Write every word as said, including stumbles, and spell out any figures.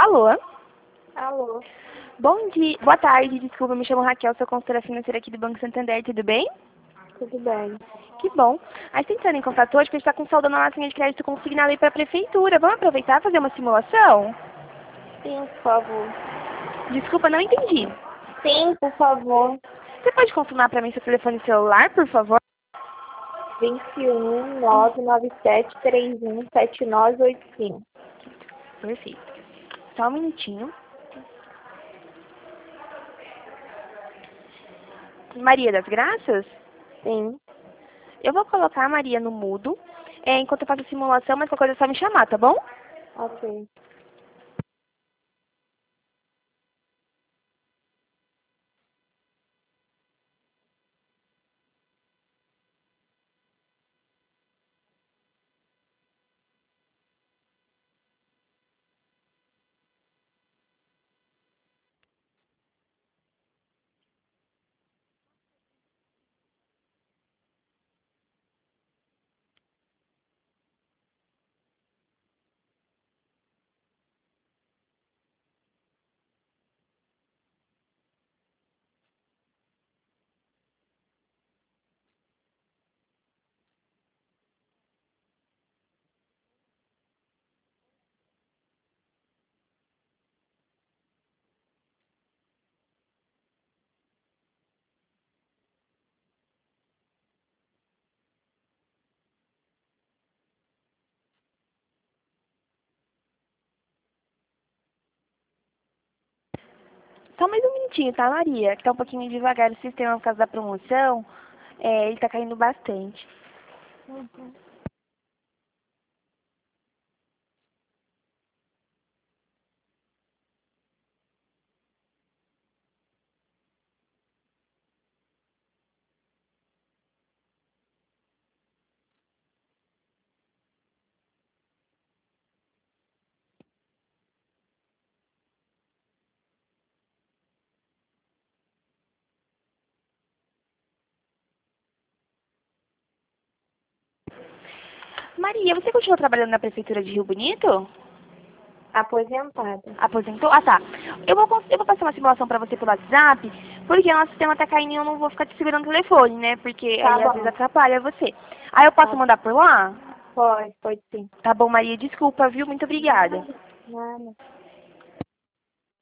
Alô? Alô? Bom dia, boa tarde, desculpa, me chamo Raquel, sou consultora financeira aqui do Banco Santander, tudo bem? Tudo bem. Que bom. A gente está entrando em contato hoje porque a gente está com saldo na nossa linha de crédito consignada aí para a prefeitura. Vamos aproveitar e fazer uma simulação? Sim, por favor. Desculpa, não entendi. Sim, por favor. Você pode confirmar para mim seu telefone celular, por favor? vinte e um, nove nove sete, três um, sete nove oito cinco. Perfeito. Só um minutinho. Maria das Graças? Sim. Eu vou colocar a Maria no mudo, é, enquanto eu faço a simulação, mas qualquer coisa é só me chamar, tá bom? Ok. Só mais um minutinho, tá, Maria? Que tá um pouquinho devagar o sistema por causa da promoção. É, ele tá caindo bastante. Uhum. Maria, você continua trabalhando na prefeitura de Rio Bonito? Aposentada. Aposentou? Ah, tá. Eu vou, cons- eu vou passar uma simulação pra você pelo WhatsApp, porque o nosso sistema tá caindo e eu não vou ficar te segurando o telefone, né? Porque Tá aí às vezes bom. atrapalha você. Aí eu posso Tá. mandar por lá? Pode, pode sim. Tá bom, Maria, desculpa, viu? Muito obrigada. Nada.